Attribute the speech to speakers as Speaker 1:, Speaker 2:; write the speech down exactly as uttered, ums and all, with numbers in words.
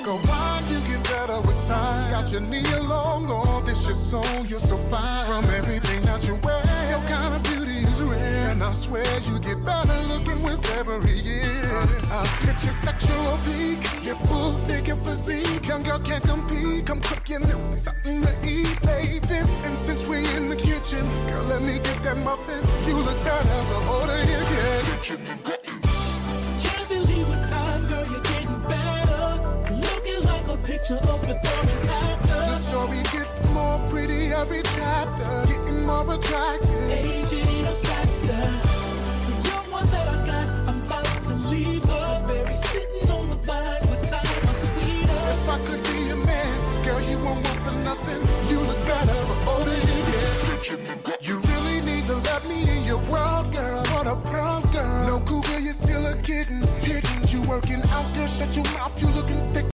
Speaker 1: like a wine, you get better with time. Got your knee along, all this your soul, you're so fine. From everything that you wear, your kind of beauty is rare. And I swear you get better looking with every year. I'll hit your sexual peak, your full figure physique. Young girl can't compete, come cook you something to eat, baby. And since we in the kitchen, girl, let me get that muffin. You look better, the older you get.
Speaker 2: Can't believe what time, girl, you're getting better. Looking like a picture of before and after.
Speaker 1: The story gets more pretty every chapter, getting more attractive.
Speaker 2: Age ain't a factor. The young one that I got, I'm about to leave her. Berry sitting on the vine with time or sweeter.
Speaker 1: If I could be a man, girl, you won't want for nothing. You look better the older you get. You really need to let me in your world, girl. What a proud girl. No cougar, you're still a kitten. Hidden, you working out there, shut your mouth, you looking